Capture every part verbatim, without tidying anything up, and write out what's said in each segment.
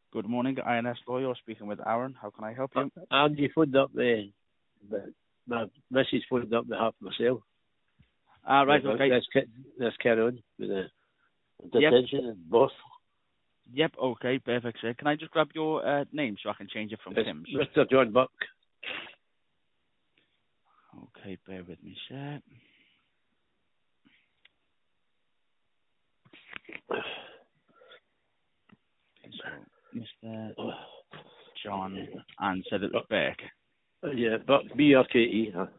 Good morning, I N S Lawyer speaking with Aaron. How can I help you? Uh, and you phoned up the, the my missus phoned up behalf of myself. Ah, right, Uh, okay. Let's, ca- let's carry on with the Yep. detention and both. Yep, okay, perfect, sir. Can I just grab your uh, name so I can change it from It's Kim's? Mister John Buck. Okay, bear with me, sir. Okay, so Mister John, and said it was Burke. Uh, yeah, Buck, B R K E. Huh?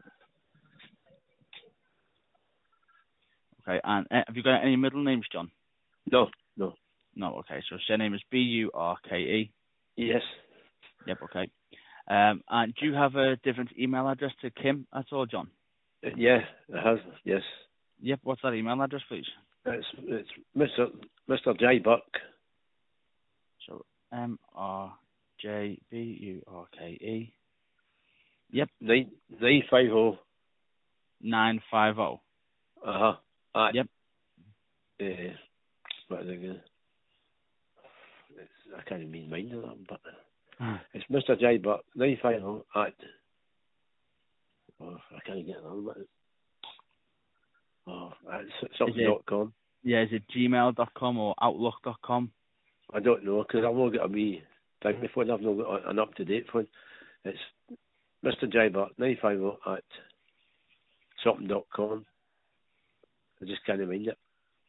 Okay, and uh, have you got any middle names, John? No, no. No, okay, so surname is B U R K E. Yes. Yep, okay. Um, and do you have a different email address to Kim at all, John? Uh, yeah, it has. Yes. Yep, what's that email address, please? It's it's Mister Mister J Buck. So M R J B U R K E. Yep. Nine nine five zero. nine five zero. Uh huh. Yep. Uh, what is it again? It's, I can't even mind of that, but it's Mister J Buck nine five zero at. Oh, I can't get it on, but it's, oh, it's something Is it, dot com. yeah, is it gmail dot com or outlook dot com? I don't know because I've not got a wee thing phone. I've not got an up to date phone. It's Mister J Buck nine five zero at something dot com. I just can't mind it.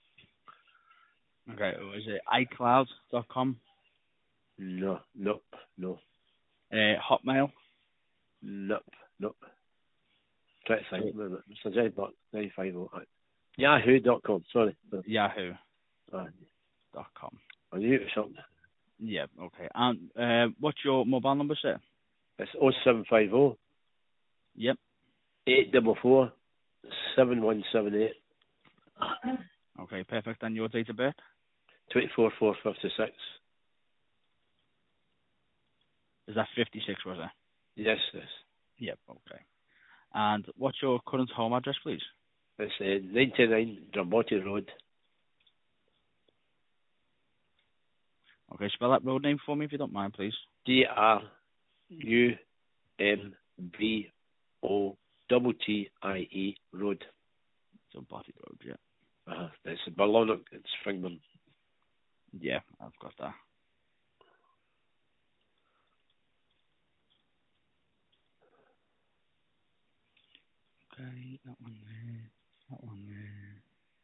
Okay, or is it iCloud dot com? No, nope, no, Uh, Hotmail? nope, nope. Try to think. Wait a minute. Mister J Buck nine five zero at yahoo dot com. Sorry. Yahoo Uh, dot com. I knew it was something. Yeah, okay. And uh, what's your mobile number, sir? It's oh seven five zero Yep. eight four four seven one seven eight. Okay, perfect. And your date of birth? twenty-four four fifty-six. Is that fifty-six, was it? Yes, yes. Yep, okay. And what's your current home address, please? It's uh, ninety-nine Drumbotti Road. Okay, spell that road name for me if you don't mind, please. D R U M B O T T I E Road. So Botty Road, yeah. Uh, it's Ballonock, it's Fingman. Yeah, I've got that. Okay, that one there, that one there.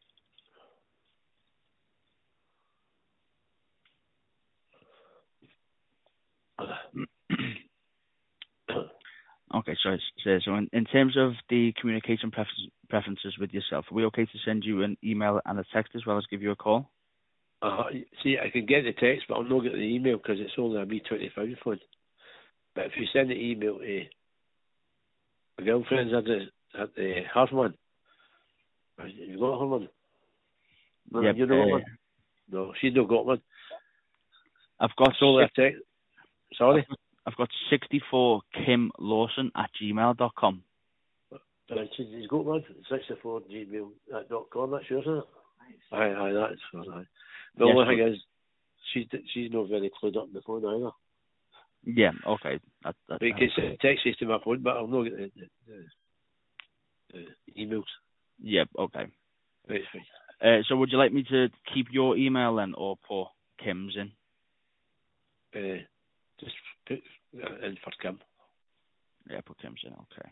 Okay, so, so, so in, in terms of the communication pref- preferences with yourself, are we okay to send you an email and a text as well as give you a call? Uh, see, I can get the text, but I'll not get the email because it's only a B twenty-five phone. But if you send the email to my girlfriend's at the at the half one, you got her one? No, Yep. you know Uh, one? No, she's not got one. I've got It's only a six, text. Sorry. I've got, I've got sixty-four Kim Lawson at gmail dot com. But she's got one. sixty-four gmail dot com. That's yours, isn't it? Aye, aye, that's fine. Aye. The Yes, only thing is, she's she's not very clued up on the phone either. yeah, okay. That, that, But you that, can send texts to my phone, but I'll not get the, the, the, the emails. yeah, okay. Right, fine. Uh, so would you like me to keep your email then or put Kim's in? Uh, just put uh, in for Kim. Yeah, put Kim's in, okay.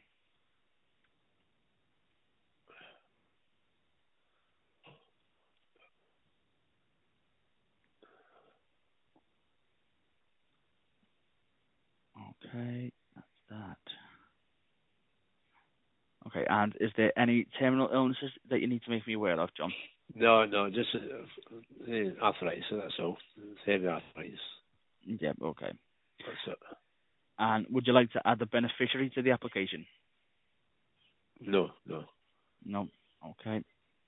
Okay, that's that. Okay, and is there any terminal illnesses that you need to make me aware of, John? No, no, just uh, uh, arthritis, that's all. It's heavy arthritis. Yeah, okay. That's it. And would you like to add the beneficiary to the application? No, no. No. Okay.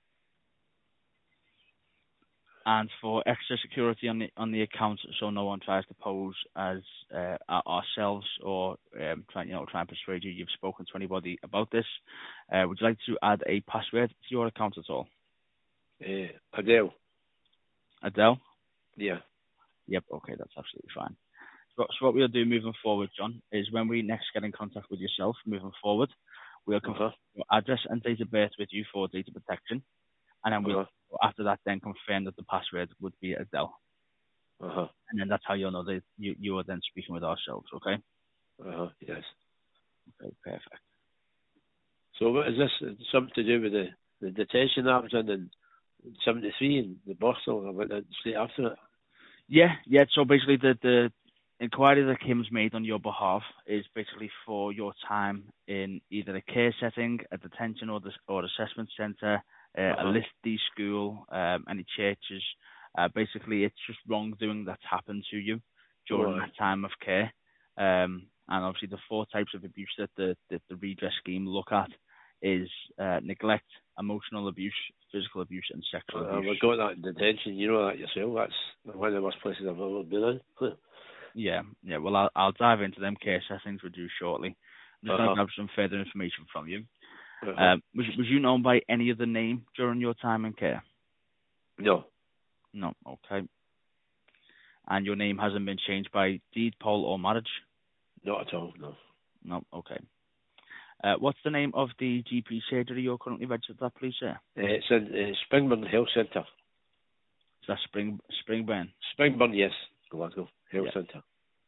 And for extra security on the on the account, so no one tries to pose as uh, ourselves or um, try you know try and persuade you you've spoken to anybody about this, uh, would you like to add a password to your account at all? Uh, Adele. Adele? Yeah. Yep, okay, that's absolutely fine. So, so what we'll do moving forward, John, is when we next get in contact with yourself moving forward, we'll confirm Uh-huh. your address and date of birth with you for data protection, and then we'll, Uh-huh. after that, then confirm that the password would be Adele. Uh-huh. And then that's how you'll know that you, you are then speaking with ourselves, okay? Uh-huh. Yes. Okay, perfect. So what is this? Something to do with the, the detention I was in in seventy-three in the Boston? I went in straight after it. Yeah, yeah, so basically the, the inquiry that Kim's made on your behalf is basically for your time in either a care setting, a detention or the, or assessment centre, uh, a Uh-huh. List D school, um, any churches. Uh, basically, it's just wrongdoing that's happened to you during Oh, that time of care. Um, and obviously the four types of abuse that the, that the redress scheme look at is uh, neglect, emotional abuse, physical abuse and sexual uh, abuse. we got that in detention. You know that yourself. That's one of the worst places I've ever been in. Yeah, yeah. Well, I'll, I'll dive into them care settings with you shortly. I'm just going Uh-huh. to grab some further information from you. Uh-huh. Um, was, was you known by any other name during your time in care? No, No, okay. And your name hasn't been changed by deed, poll, or marriage? not at all. No. No, okay. Uh, what's the name of the G P surgery you're currently registered at, please, sir? Uh, it's in uh, Springburn Health Centre. Is that Spring Springburn? Springburn, yes, Glasgow Health Yeah. Centre.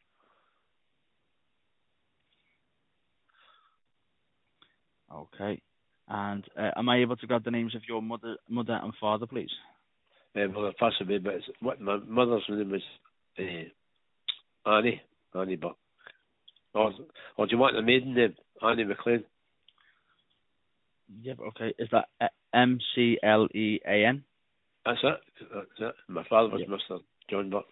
Okay. And uh, am I able to grab the names of your mother, mother and father, please? Uh, well, I passed away, but it's, what my mother's name was uh, Annie, Annie Buck. Or, or do you want the maiden name? Annie McLean. Yep, okay. Is that uh, M C L E A N? That's it. That's it. My father was Yep. Mister John Buck.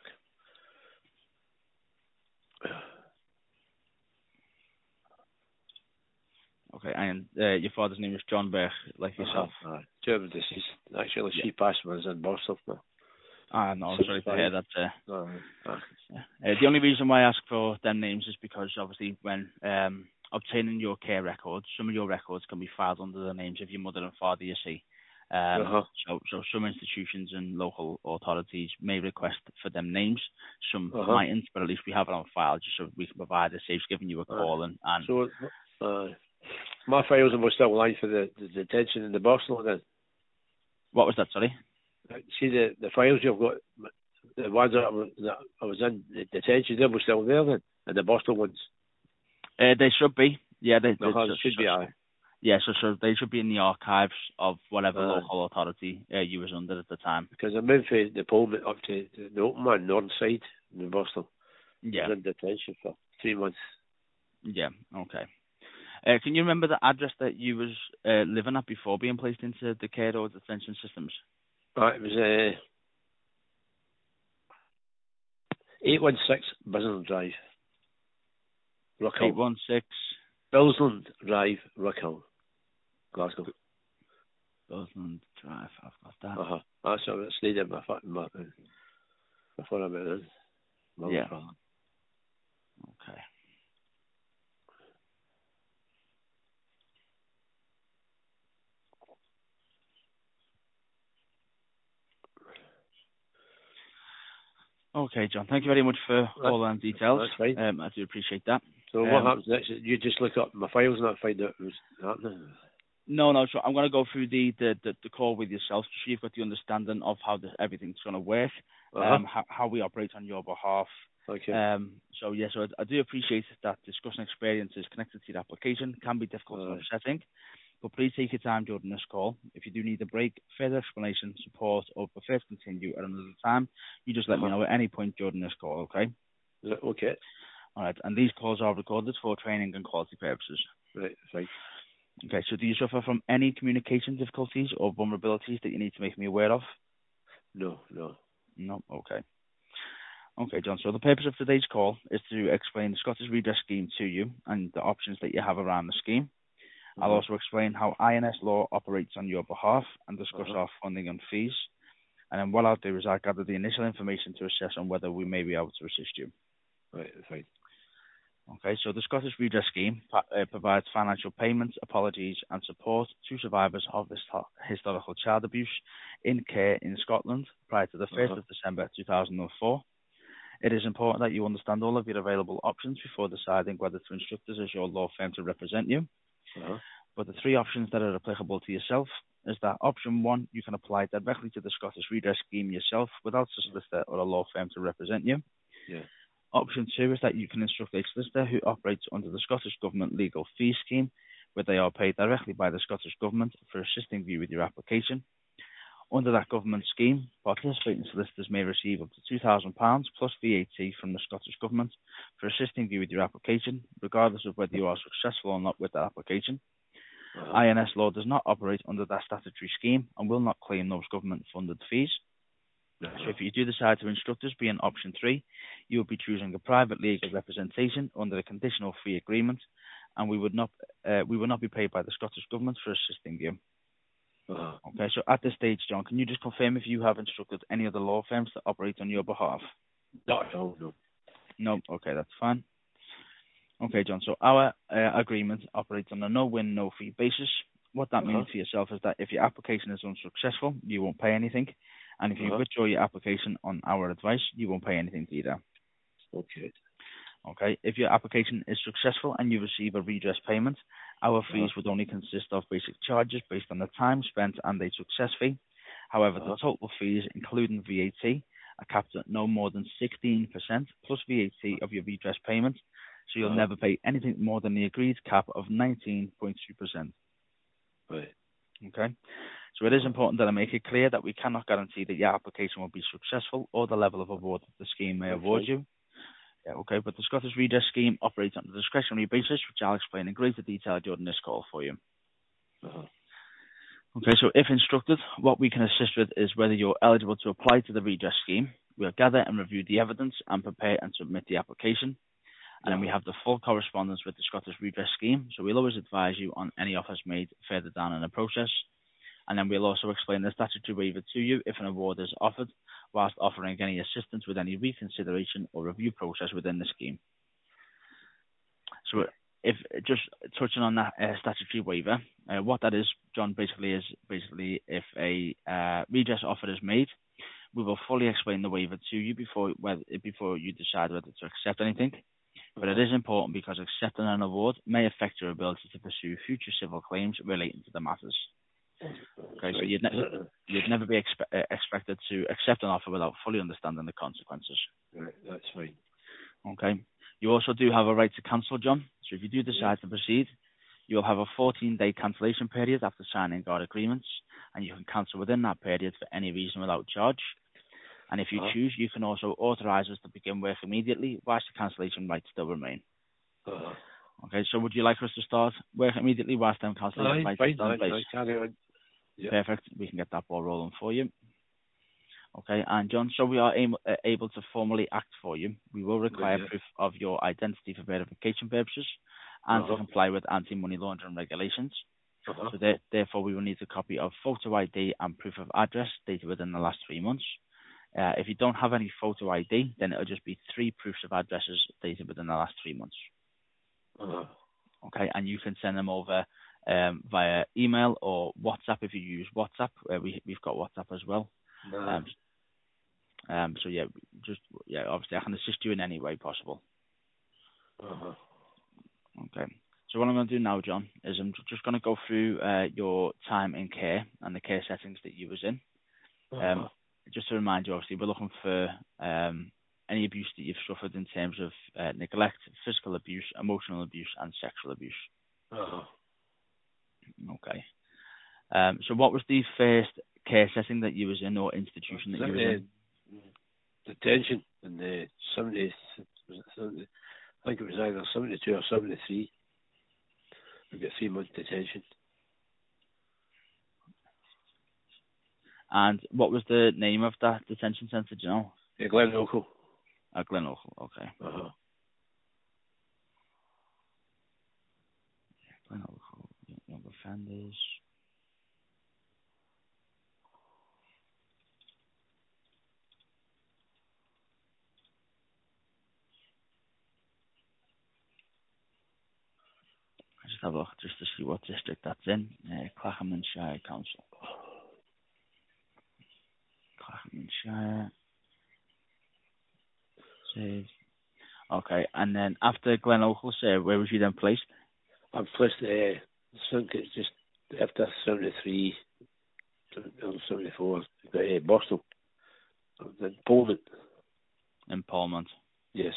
Okay, and uh, your father's name was John Burke, like yourself. Uh-huh. Uh, two of them deceased. Actually, Yeah. she passed when I was in Boston. Ah, no, I'm sorry to sixty-five. hear that. Uh, Uh, uh, yeah. uh, the only reason why I ask for them names is because obviously when um, obtaining your care records, some of your records can be filed under the names of your mother and father, you see. Um, uh-huh. so, so some institutions and local authorities may request for them names. Some Uh-huh. mightn't, but at least we have it on file just so we can provide a safe giving you a Uh, call. And, and so, uh, my files are still alive for the, the detention in the Boston then. what was that, sorry? See the the files you've got, the ones that I was, that I was in the detention, they were still there then, and the Boston ones. Uh, they should be. Yeah, they, No, they it so, should so, be I. yeah, so, so they should be in the archives of whatever Uh, local authority uh, you was under at the time. because I moved from the Pullman up to the, the open one, northern side in Boston. I Yeah, was in detention for three months. yeah, okay. Uh, can you remember the address that you was uh, living at before being placed into the care or detention systems? Uh, it was uh, eight one six Buzzland Drive, eight Rockhill. one six Buzzland Drive, Rockhill, Glasgow. Buzzland Drive, I've got that. Uh-huh. That's what I stayed in my, fa- my, uh, before I went in. Mother's Yeah, father. okay. Okay, John, thank you very much for That, all them details. that's fine. Um, I do appreciate that. So what Um, happens next? You just look up my files and I find out what's happening. No, no. So I'm going to go through the, the, the, the call with yourself, so you've got the understanding of how this, everything's going to work, Uh-huh. um, how, how we operate on your behalf. Okay. Um, so yeah, so I, I do appreciate that discussing experiences connected to the application can be difficult and Aye. upsetting, but please take your time during this call. If you do need a break, further explanation, support, or prefer to continue at another time, you just let me Uh-huh. know at any point during this call, okay? Okay. All right, and these calls are recorded for training and quality purposes. Right. Fine. Okay, so do you suffer from any communication difficulties or vulnerabilities that you need to make me aware of? No. No. No? Okay. Okay, John, so the purpose of today's call is to explain the Scottish Redress Scheme to you and the options that you have around the scheme. Uh-huh. I'll also explain how I N S law operates on your behalf and discuss Uh-huh. our funding and fees. And then what I'll do is I'll gather the initial information to assess on whether we may be able to assist you. Right. Fine. Okay, so the Scottish Redress Scheme uh, provides financial payments, apologies and support to survivors of histo- historical child abuse in care in Scotland prior to the first Uh-huh. of December two thousand four. It is important that you understand all of your available options before deciding whether to instruct us as your law firm to represent you. Uh-huh. But the three options that are applicable to yourself is that option one, you can apply directly to the Scottish Redress Scheme yourself without a solicitor or a law firm to represent you. Yeah. Option two is that you can instruct a solicitor who operates under the Scottish Government Legal Fee Scheme, where they are paid directly by the Scottish Government for assisting you with your application. Under that government scheme, participating solicitors may receive up to two thousand pounds plus V A T from the Scottish Government for assisting you with your application, regardless of whether you are successful or not with that application. Uh-huh. I N S Law does not operate under that statutory scheme and will not claim those government-funded fees. Uh-huh. So if you do decide to instruct us, be in option three, you will be choosing a private legal representation under a conditional fee agreement, and we would not uh, we will not be paid by the Scottish Government for assisting you. Uh-huh. Okay, so at this stage, John, can you just confirm if you have instructed any other law firms to operate on your behalf? Not at all, no. No, okay, that's fine. Okay, John, so our uh, agreement operates on a no-win, no-fee basis. What that Uh-huh. means for yourself is that if your application is unsuccessful, you won't pay anything. And if you Uh-huh. withdraw your application on our advice, you won't pay anything either. Okay. Okay, if your application is successful and you receive a redress payment, our fees Uh-huh. would only consist of basic charges based on the time spent and a success fee. However, Uh-huh. the total fees, including V A T, are capped at no more than sixteen percent plus V A T of your redress payment, so you'll Uh-huh. never pay anything more than the agreed cap of nineteen point two percent. Right. Okay, so it is Uh-huh. important that I make it clear that we cannot guarantee that your application will be successful or the level of award that the scheme may That's award right. you. Yeah, okay, but the Scottish Redress Scheme operates on a discretionary basis, which I'll explain in greater detail during this call for you. Uh-huh. Okay, so if instructed, what we can assist with is whether you're eligible to apply to the redress scheme. We'll gather and review the evidence and prepare and submit the application. And then we Uh-huh. have the full correspondence with the Scottish Redress Scheme, so we'll always advise you on any offers made further down in the process. And then we'll also explain the statutory waiver to you if an award is offered, whilst offering any assistance with any reconsideration or review process within the scheme. So if just touching on that uh, statutory waiver, uh, what that is, John, basically is basically if a uh, redress offer is made, we will fully explain the waiver to you before whether, before you decide whether to accept anything. But it is important because accepting an award may affect your ability to pursue future civil claims relating to the matters. Okay, so you'd, ne- you'd never be expe- uh, expected to accept an offer without fully understanding the consequences. Right. That's fine. Okay. You also do have a right to cancel, John. So if you do decide to proceed, you'll have a fourteen-day cancellation period after signing our agreements, and you can cancel within that period for any reason without charge. And if you Uh-huh. choose, you can also authorise us to begin work immediately, whilst the cancellation rights still remain. Uh-huh. Okay, so would you like us to start work immediately whilst them cancellation Aye, rights fine. are still in Aye, place? aye, carry on. Yeah. Perfect. We can get that ball rolling for you. Okay, and John, so we are able, uh, able to formally act for you, we will require Yeah. proof of your identity for verification purposes and Uh-huh. to comply with anti-money laundering regulations. Uh-huh. So there, therefore, we will need a copy of photo I D and proof of address dated within the last three months. Uh, if you don't have any photo I D, then it'll just be three proofs of addresses dated within the last three months. Uh-huh. Okay, and you can send them over um, via email or WhatsApp if you use WhatsApp. Uh, we, we've got WhatsApp as well. Uh-huh. Um, um, so yeah, just yeah, obviously I can assist you in any way possible. Uh-huh. Okay. So what I'm going to do now, John, is I'm just going to go through uh, your time in care and the care settings that you was in. Um, Uh-huh. just to remind you, obviously, we're looking for um, any abuse that you've suffered in terms of uh, neglect, physical abuse, emotional abuse, and sexual abuse. Uh-huh. Okay. Um, so what was the first care setting that you was in or institution that you was in? Detention in the seventy, was it seventy, I think it was either seventy-two or seventy-three. We got three months detention. And what was the name of that detention centre, do you know? Yeah, Glen Local. At Glen Oakle, okay. Uh-huh. Glen Oakle, young offenders. I just have a look just to see what district that's in. Uh, Clackamanshire Council. Clackamanshire. Save. Okay, and then after Glen Oakle, uh, where was you then placed? I'm placed, uh, I think it's just after seventy-three, seventy-four, got uh, Boston, in Poland. In Polmont. Yes.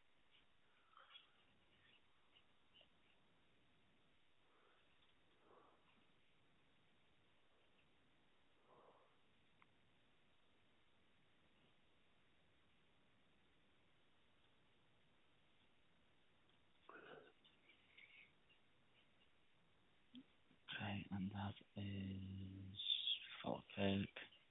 Okay, and that is Falkirk.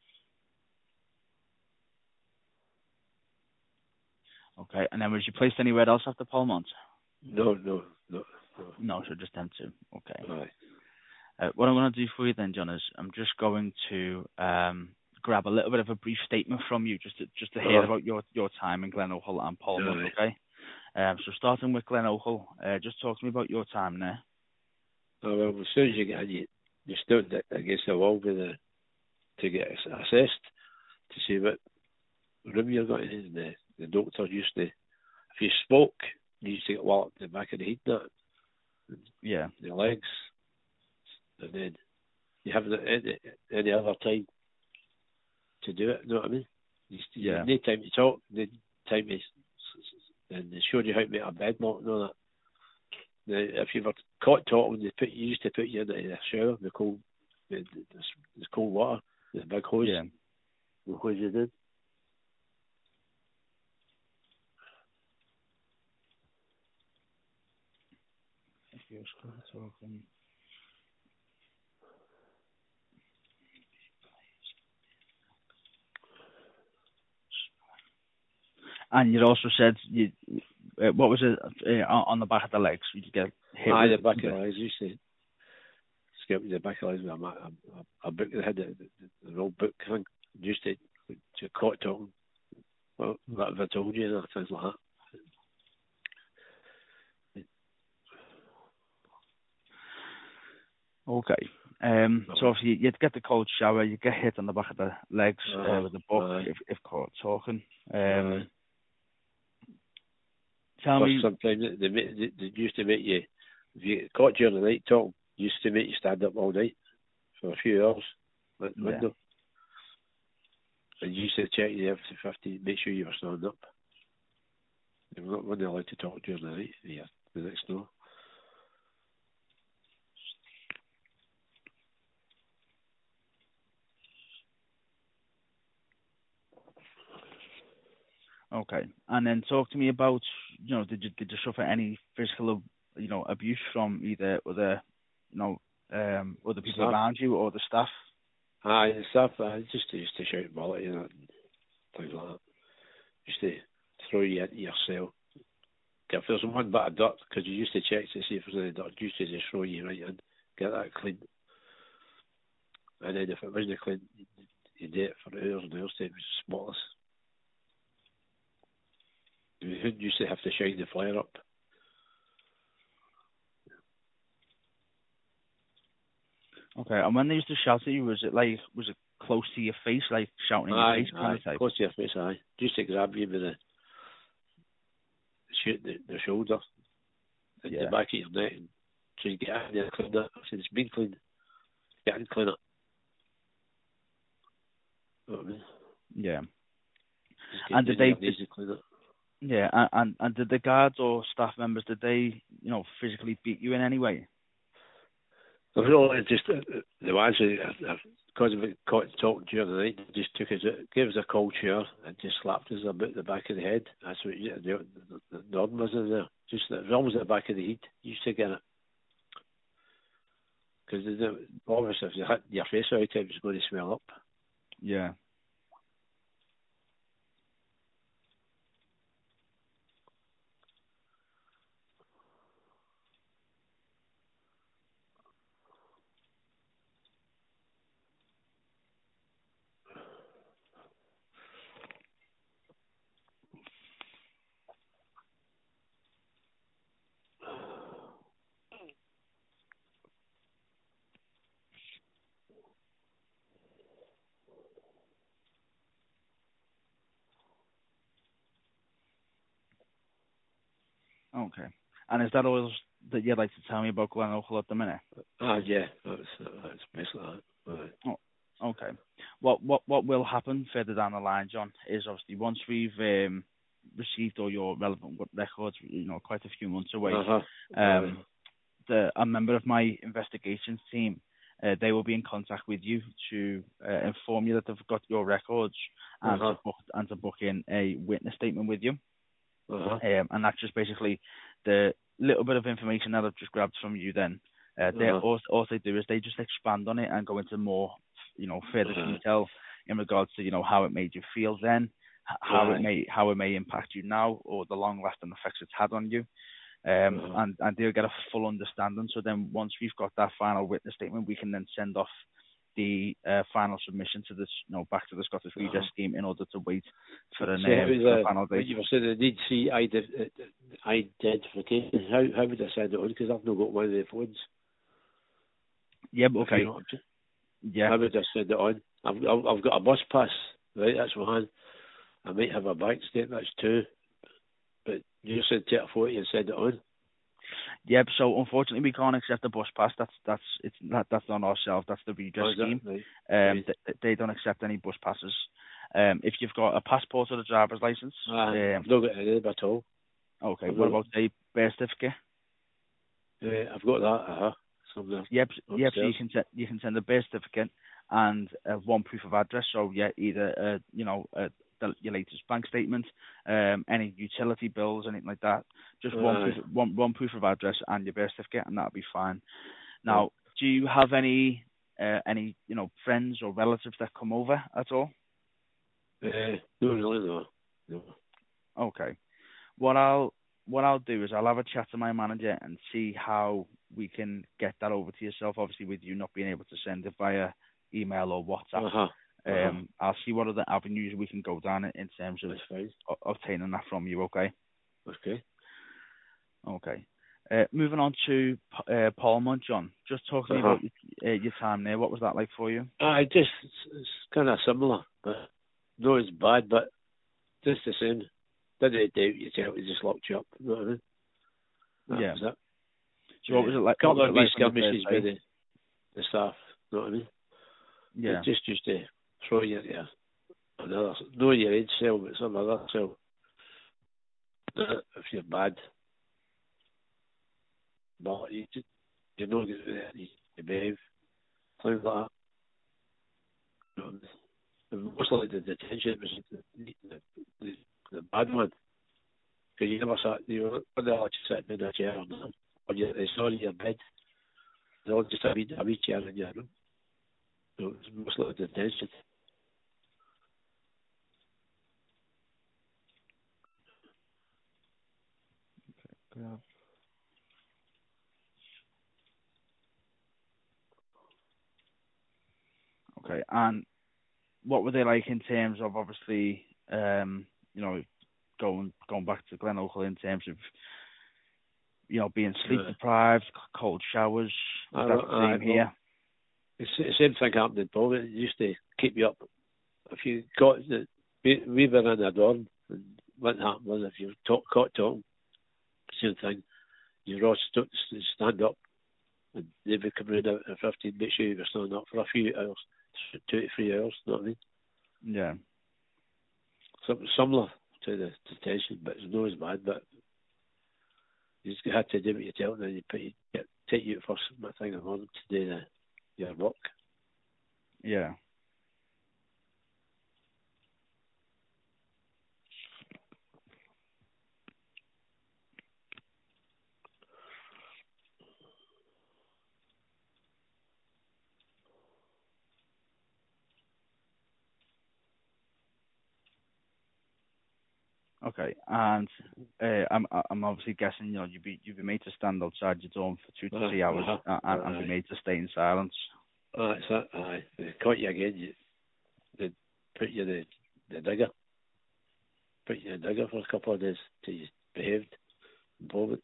Okay, and then was you placed anywhere else after Polmont? No, no, no, no. No, so just them two. Okay. Aye. Uh, what I'm going to do for you then, John, is I'm just going to um, grab a little bit of a brief statement from you, just to, just to hear Uh-huh. about your, your time in Glen Oakle and Polmont, Aye. okay? Um, so starting with Glen Oakle, uh, just talk to me about your time there. Oh, well, as soon as you get in, you, you stood against the wall with the, to get ass- assessed to see what room you're going in. The, the doctor used to, if you spoke, you used to get walloped in the back of the head, that, Yeah. the legs, and then you haven't any, any other time to do it, you know what I mean? You, you Yeah. had no time to talk, no time to, s- s- and they showed you how to make a bed mock and all that. Now, if you were caught talking, they put you used to put you in the shower, the cold, the, the, the cold water, the big hose, Yeah. the hose you did. If you're talking. And you also said you, uh, what was it uh, on on the back of the legs? You get hit Aye, with the back of the legs. You used to skip the back of the legs with a, ma- a, a, a book that had the, the, the old book thing. Used to, to caught talking. Well, that have I told you, and things like that. Okay. Um, so Uh, obviously you'd get the cold shower, you get hit on the back of the legs uh, uh, with a book aye, if, if caught talking. aye. Um, tell Plus, me, sometimes they, they, make, they, they used to make you, if you get caught during the night talking, used to make you stand up all night for a few hours at the yeah, window. And you used to check you every fifty, make sure you were standing up. They were not when they're allowed to talk during the night. Yeah, the next door. okay. And then talk to me about, you know, did you did you suffer any physical, you know, abuse from either other, you know, um, other people Staff. around you or the staff? Aye, and stuff. I just used to shout bullet, you know, and things like that. Used to throw you into your cell. If there's one bit of dirt, because you used to check to see if there's any dirt, you used to just throw you right in, get that clean. And then if it wasn't clean, you did it for hours and hours till it was spotless. You used to have to shine the flare up. Okay. And when they used to shout at you, was it like was it close to your face, like shouting in your Aye, face kind aye, of type? close to your face, aye. Used to grab you with the, shoot the, the shoulder, at the Yeah. back of your neck, and so you get in there and clean that. I said, it's been cleaned, get in and clean it. You know what I mean? Yeah. Just get And down did to they your did, knees and clean it. yeah, and, and and did the guards or staff members did they, you know, physically beat you in any way? I've really just, uh, uh, the ones who, uh, uh, because of it caught talking during the night, they just took us, uh, gave us a cold shower and just slapped us about the back of the head. That's what you, the, the, the Norden was in there. Just, it was almost at the back of the head. You used to get it. Because obviously if you hit your face out, it was going to swell up. Yeah. Okay. And is that all that you'd like to tell me about Glen Oakle at the minute? Ah, yeah, that's that's basically that. Right. Oh, okay. What what what will happen further down the line, John, is obviously once we've um, received all your relevant records, you know, quite a few months away, Uh-huh. um, the a member of my investigations team, uh, they will be in contact with you to uh, inform you that they've got your records and Uh-huh. to book and to book in a witness statement with you. Uh-huh. Um, and that's just basically the little bit of information that I've just grabbed from you. Then uh, they Uh-huh. all, all they do is they just expand on it and go into more, you know, further Uh-huh. detail in regards to, you know, how it made you feel then, h- how it Aye. may how it may impact you now, or the long lasting effects it's had on you. Um, Uh-huh. and, and they'll get a full understanding. So then once we've got that final witness statement, we can then send off the uh, final submission to this, you know, back to the Scottish Uh-huh. Redress scheme in order to wait for an So how um, was, for a uh, final when date. you were saying they need to see ident- uh, identification, how how would I send it on? Because I've not got one of the phones. Yeah, If okay. you know what I'm saying. Yeah. How would I send it on? I've I've, I've got a bus pass, right? That's one. I might have a bank statement. That's two. But you said take a photo and send it on. Yep. So unfortunately, we can't accept the bus pass. That's that's it's that that's not ourselves. That's the Redress Oh, is scheme. that right? Um, Right. they, they don't accept any bus passes. Um, if you've got a passport or a driver's license, Ah, um, I've not got any of them at all. okay. I've What not, about a birth certificate? uh, I've got that. Uh-huh. Somewhere Yep. Yep. So you upstairs. can send you can send a birth certificate and uh, one proof of address. So yeah, either uh, you know uh, the, your latest bank statement, um, any utility bills, anything like that. Just one Aye. proof one one proof of address and your birth certificate, and that'll be fine. Uh, Now, do you have any uh, any you know friends or relatives that come over at all? uh, no, really, no. No. Okay. What I'll what I'll do is I'll have a chat to my manager and see how we can get that over to yourself. Obviously, with you not being able to send it via email or WhatsApp, Uh-huh. Uh-huh. um, I'll see what other avenues we can go down in, in terms of That's fine. o- obtaining that from you. Okay. Okay. Okay. Uh, moving on to P- uh, Parliament, John. Just talk to me Uh-huh. about your, uh, your time there. What was that like for you? I just, it's, it's kind of similar, but no, it's bad, but just the same. Didn't doubt yourself, it just locked you up, you know what I mean? That Yeah. was it. So what was A it like? What couple was of it wee like on the first skirmishes with day? the, the staff, you know what I mean? They Yeah. just used to throw you into another, no your age cell, but some other cell. Uh, If you're bad, but you just, you know, you, you behave, things like that. You know, and mostly the detention was the, the, the, the bad one. Because you never sat, you were never allowed to sit in a chair or nothing. Or you, they saw in your bed. They all just a wee, a wee chair in your room. So it's mostly the detention. Yeah. Okay. And what were they like in terms of obviously, um, you know, going going back to Glen Oakle in terms of, you know, being sleep Uh, deprived, c- cold showers? Was I, that the I, same well, here? it's the same thing happened in Bob. It used to keep you up. If you got the, we, we were in a dorm, and what happened was if you talk, caught talking, same thing, you were all st- st- stand up, and they would come round at fifteen, make sure you were standing up for a few hours, two to three hours, you know what I mean? Yeah. Something similar to the detention, but it's not as bad, but you just had to do what you tell them, and you put you, get, take you first thing in the morning to do the, your work. Yeah. Okay. And uh, I'm I'm obviously guessing, you know, you'd be you'd be made to stand outside your dorm for two to Uh, three hours uh-huh. uh, and, and be Aye. made to stay in silence. Aye, it's that, aye. They caught you again, you, they put you in the, the digger. Put you in the digger for a couple of days till you behaved. Involvement.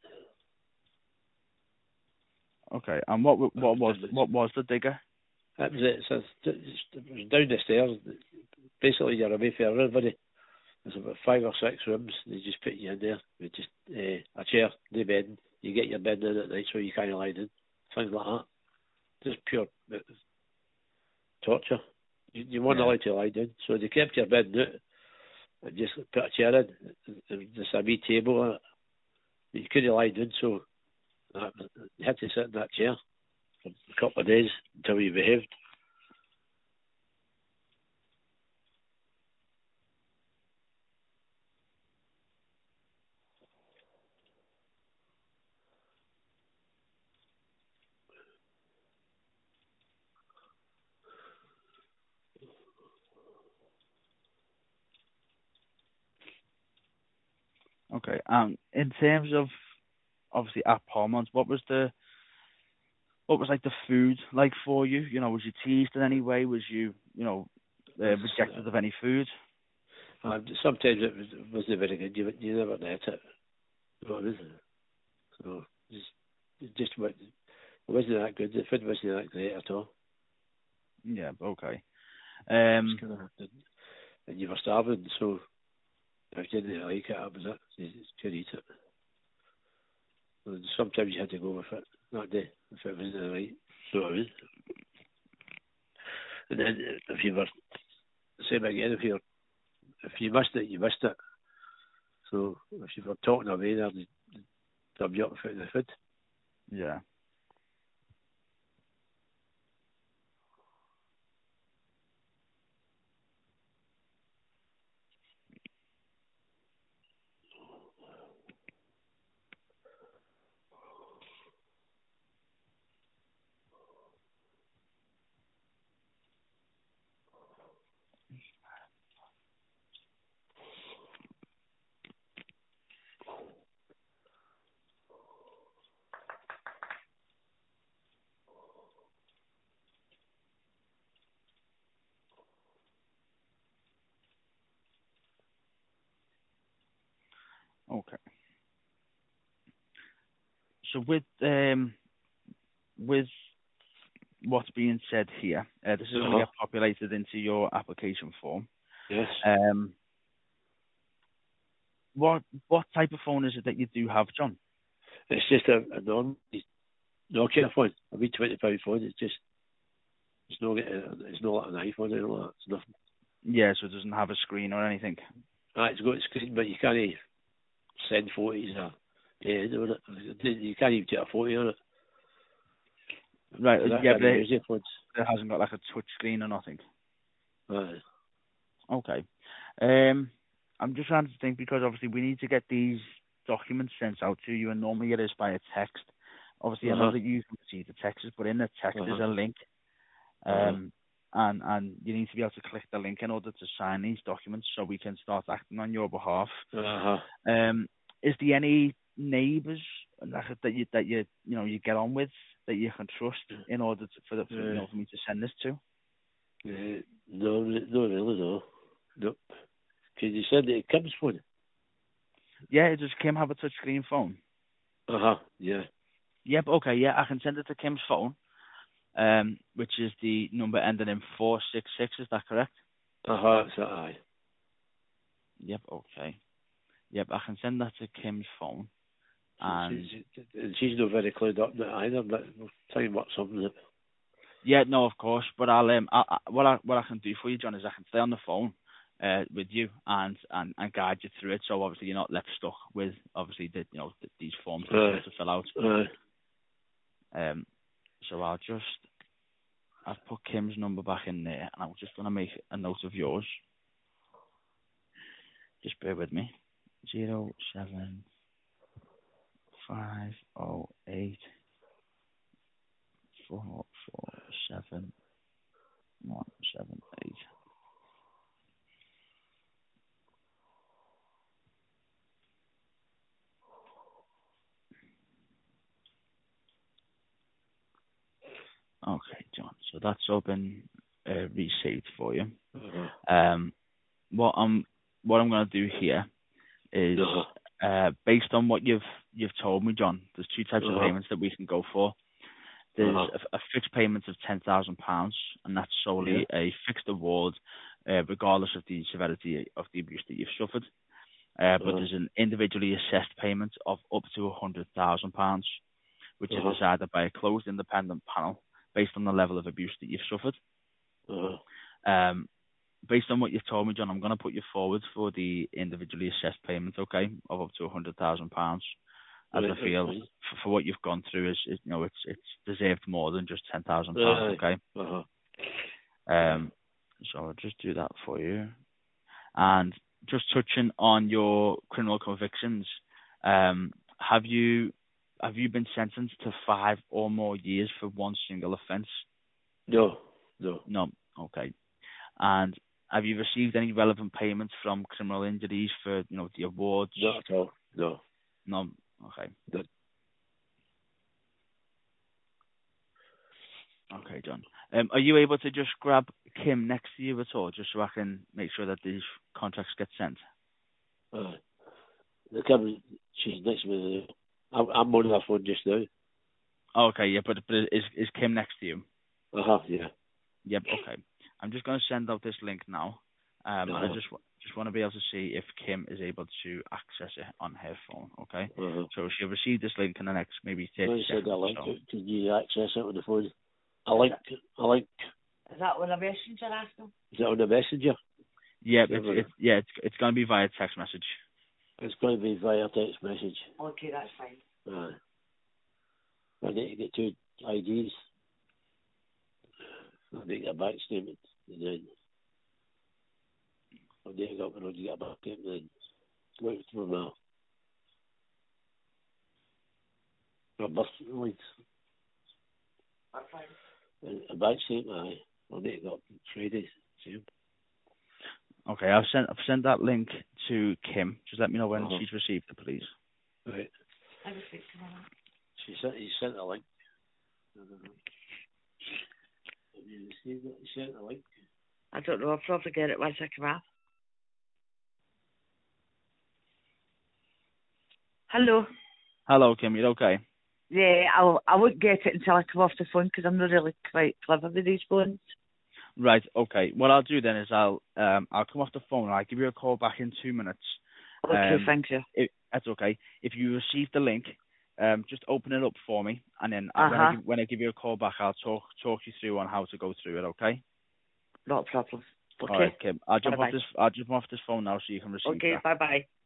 Okay. And what w- That what was was ten minutes. what was the digger? That was it. So it's, it's, it was down the stairs. Basically, you're away from everybody. There's about five or six rooms. They just put you in there. They just uh, a chair, the bed. You get your bed in at night so you can't lie down. Things like that. Just pure uh, torture. You, you weren't Yeah. allowed to lie down. So they kept your bed out and just put a chair in. There's a wee table on it. You couldn't lie down, so that, you had to sit in that chair for a couple of days until you behaved. Okay. Um, in terms of obviously at Palmont, what was the what was like the food like for you? You know, was you teased in any way? Was you you know uh, rejected of any food? Um, sometimes it, was, it wasn't very good. You, you never ate it. You know what I mean? So just, it just went, it wasn't that good. The food wasn't that great at all. Yeah. Okay. Um. Kind of, and you were starving, so if you didn't like it, that was it. You just couldn't eat it. And sometimes you had to go with it that day if it wasn't right. So I mean. And then if you were, same again, if you if you missed it, you missed it. So if you were talking away there, they'd dub you up for the food. Yeah. Okay. So with um with what's being said here, uh, this is going to Uh-huh. get populated into your application form. Yes. Um. What what type of phone is it that you do have, John? It's just a, a normal Nokia phone, a wee twenty-five phone. It's just, it's not, it's not like an iPhone or anything like that. It's nothing. Yeah, so it doesn't have a screen or anything. Ah, it's got a screen, but you can't send photos or yeah, on it. You can't even take a photo on it. Right. Because I Yeah, can't but use it, your phones. it hasn't got like a touch screen or nothing. Aye. Okay. Um, I'm just trying to think because obviously we need to get these documents sent out to you, and normally it is by a text. Obviously, I know Uh-huh. that you can receive the text, but in the text Uh-huh. there's a link, Uh-huh. um, and and you need to be able to click the link in order to sign these documents so we can start acting on your behalf. Uh-huh. Um, is there any neighbours that that you that you you know you get on with that you can trust in order to, for the for, you Uh, know for me to send this to? uh, no, re- no, really, no. Nope. Can you send it to Kim's phone? Yeah, does Kim have a touchscreen phone? Uh-huh. Yeah. Yep, okay, yeah, I can send it to Kim's phone, um, which is the number ending in four six six, is that correct? Uh-huh. So, aye. Yep, okay. Yep, I can send that to Kim's phone. She, And she, she, she's not very clued up in it either, but we'll try and work something out. yeah, no, of course, but I'll um, I, I, what I what I can do for you, John, is I can stay on the phone uh, with you and, and, and guide you through it. So obviously you're not left stuck with obviously the you know the, these forms that you Aye. have to fill out. Aye. Um, so I'll just I've put Kim's number back in there, and I'm just gonna make a note of yours. Just bear with me. Zero seven five oh eight four four seven one seven eight. Okay, John. So that's all been uh, received for you. Uh-huh. Um, what I'm what I'm going to do here is Uh-huh. uh, based on what you've you've told me, John. There's two types of Uh-huh. payments that we can go for. There's Uh-huh. a, a fixed payment of ten thousand pounds, and that's Yeah. solely a fixed award, uh, regardless of the severity of the abuse that you've suffered. uh, but Uh-huh. there's an individually assessed payment of up to one hundred thousand pounds, which Uh-huh. is decided by a closed independent panel based on the level of abuse that you've suffered. Uh-huh. Um, based on what you've told me, John, I'm going to put you forward for the individually assessed payment, okay, of up to one hundred thousand pounds, as Right, I feel that's fine. for, for what you've gone through is, is, you know, it's it's deserved more than just ten thousand pounds, Right. okay. Uh-huh. Um, so I'll just do that for you. And just touching on your criminal convictions, um, have you have you been sentenced to five or more years for one single offence? No, no. No. Okay. And have you received any relevant payments from criminal injuries for, you know, the awards? Not at all. No. No. Okay. No. Okay, John. Um, are you able to just grab Kim next to you at all, just so I can make sure that these contracts get sent? Uh, the camera, she's next to me. I'm, I'm on her phone just now. Oh, okay, yeah, but, but is is Kim next to you? Uh-huh, yeah. Yep. Okay. I'm just going to send out this link now. Um, Uh-huh. and I just w- just want to be able to see if Kim is able to access it on her phone. Okay. Uh-huh. So she'll receive this link in the next maybe thirty When you said seconds I or like so. it, can you access it on the phone? I like, I like, Is that on a messenger, Aston? is it on the messenger? Yep. Yeah, It's but it's yeah. It's it's going to be via text message. it's going to be via text message. Okay, that's fine. Uh, I need to get two I Ds. I need to get a bank statement. And then I need to go up and get a bank statement and wait for my, my birth certificate. That's fine. And a bank statement, aye. I need to go up on Friday. See him. Okay. I've sent I've sent that link to Kim. Just let me know when Uh-huh. she's received it, please. Right. I will speak to her. She sent, he sent a link. I don't know. Have you received it? He sent a link. I don't know, I'll probably get it once I come up. Hello. Hello, Kim. You okay? Yeah, I'll, I won't get it until I come off the phone because I'm not really quite clever with these phones. Right. Okay. What I'll do then is I'll um I'll come off the phone and I'll give you a call back in two minutes. Okay, Um, thank you. If, that's okay. If you receive the link, um, just open it up for me, and then uh, when I Uh-huh. give, when I give you a call back, I'll talk talk you through on how to go through it. Okay. Not a problem. Okay. All right, Kim. I'll jump Bye-bye. off this. I'll jump off this phone now so you can receive Okay, that. bye-bye.